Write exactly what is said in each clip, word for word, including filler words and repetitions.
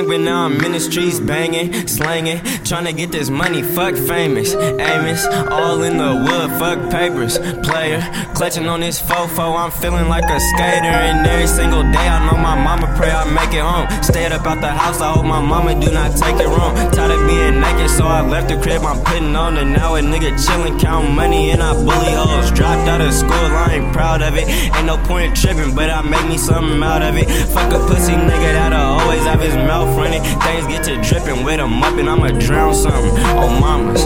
young, but now I'm in the streets banging, slanging, trying to get this money, fuck famous. Amos, all in the wood, fuck papers. Player, clutching on this fofo, I'm feeling like a skater. And every single day I know my mama pray I make it home. Stayed up out the house, I hope my mama do not take it wrong. Tired of being naked, so I left the crib, I'm putting on. And now a nigga chillin', count money and I bully hoes. Dropped out of school, I ain't proud of it. Ain't no point in tripping, but I make me something out of it. Fuck a pussy nigga that'll always have his mouth running. Things get to dripping with him up and I'ma drown something. Oh mamas.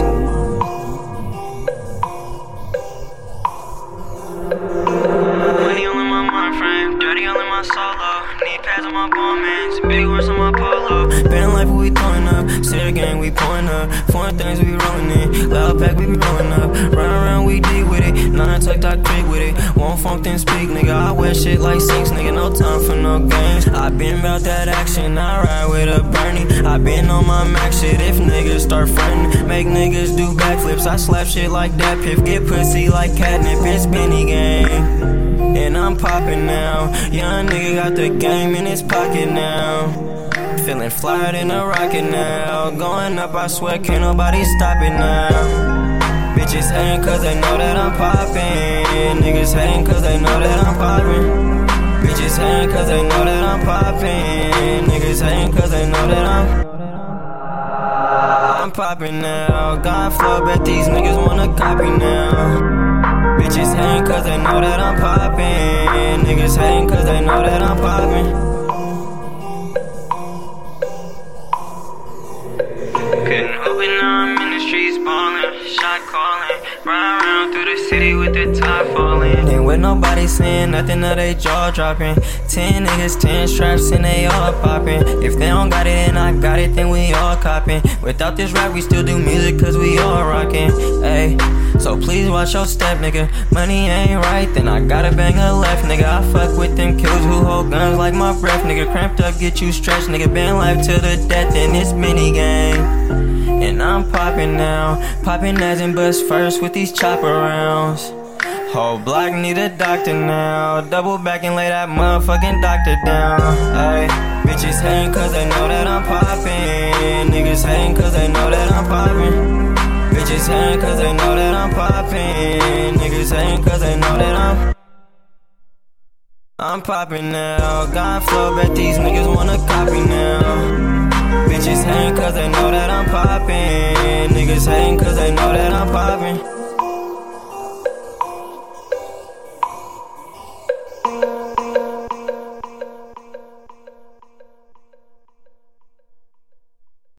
Money all in my mind frame, dirty all in my solo. Need pads on my ball mans, big words on my polo. Been life we throwing up, serious gang we pouring up. Foreign things we rolling in, loud pack we be rolling up. Run around we deep with it, nine tucked I creek with it. Won't funk then speak, nigga, I wear shit like sinks, nigga, no time for no games. I been about that action, I ride with a Bernie. I been on my max shit, if niggas start frontin', make niggas do backflips. I slap shit like that, piff, get pussy like catnip, it's Benny gang. And I'm poppin' now, young nigga got the game in his pocket now. Feeling fly in a rocket now, going up I swear can't nobody stop it now. Bitches hatin' cause they know that I'm poppin', niggas hatin' cause they know that I'm poppin'. Bitches hatin' cause they know that I'm poppin', niggas hatin' cause they know that I'm I'm poppin' now, God flow, bet these niggas wanna copy now. Bitches hatin' cause they know that I'm poppin', niggas hatin' cause they know that I'm poppin'. Couldn't hope it, now I'm in the streets ballin', shot callin', ride around through the city with the top fallin'. Ain't with nobody saying nothing, now they jaw dropping. Ten niggas, ten straps, and they all poppin'. If they don't got it and I got it, then we all coppin'. Without this rap, we still do music cause we all rockin'. Ayy, so please watch your step, nigga. Money ain't right, then I gotta bang a left, nigga. I fuck with them kills who hold guns like my breath, nigga. Cramped up, get you stretched, nigga. Been life to the death in this mini game. And I'm poppin' now, poppin' as in bust first with these chopper rounds. Whole block need a doctor now, double back and lay that motherfucking doctor down. Ay, bitches hatin' cause they know that I'm poppin', niggas hatin' cause they know that I'm poppin'. Bitches hatin' cause they know that I'm poppin', niggas hatin' cause they know that I'm I'm poppin' now, God flow, bet these niggas wanna copy now. Bitches hatin' cause they know that I'm poppin', niggas hatin' cause they know that I'm poppin'.